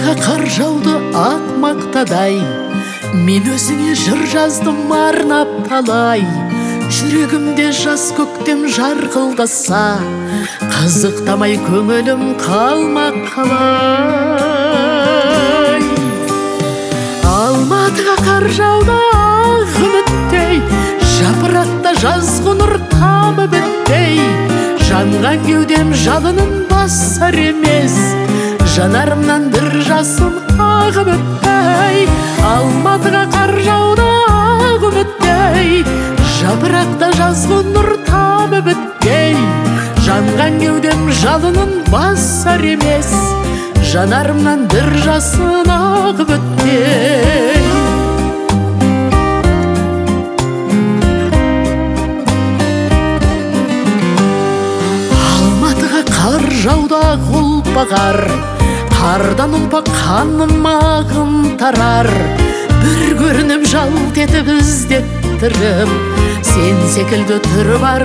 Алматыға қар жауды ақ мақтадай, мен өзіңе жыр жаздым арнап талай. Жүрегімде жас көктем жарқылдаса, қызықтамай көңілім қалмақ қалай. Алматыға қар жауды ақ үміттей, жапырақта жазғы нұр тамы бітпей. Жанған кеудем жалынын басар емес, жанарымнан бір жасым ағып өтпей. Алматыға қар жауды ақ үміттей, жапырақта жазғы нұр тамы бітпей. Жанған кеудем жалынын басар емес, жанарымнан бір жасым ағып өтпей. Қар жауда құлпағар, қардан ұлпа қаным ағын тарар. Бір көрініп жалт етіп іздеп тұрып, сен секілді түрі бар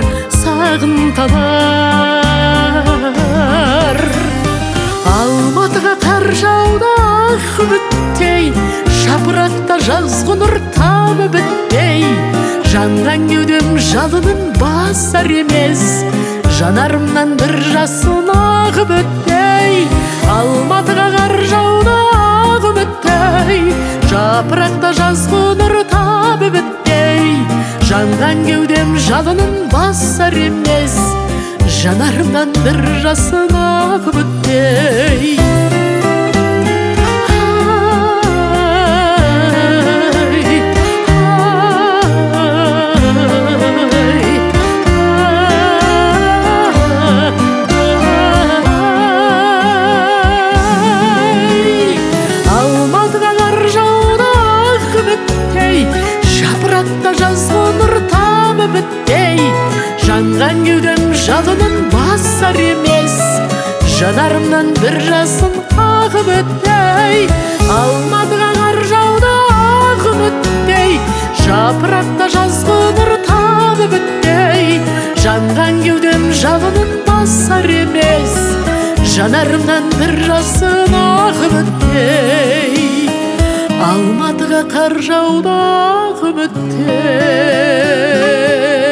сағынталар. Алматыға қар жауда ақ үміттей, жапырақта жазғы нұр тамы бітпей. Жанған кеудем жалынын басар емес, жанарымнан бір жасын ағып өтпей. Алматыға қар жауды ақ үміттей, жапырақта жазғы нұр тамы бітпей. Жанған кеудем жалынын басар емес, жанарымнан бір жасын ағып өтпей. Жазғы нұр тамы бітпей, жанған кеудем жалынын басар емес, жанарымнан бір жасын ағып өтпей. Алматыға қар жауды ақ үміттей, жапырақта жазғы нұр тамы бітпей. Жанған кеудем жалынын басар емес, жанарымнан бір жасын ағып өтпей. Алматыға қар жауда ақ үміттей.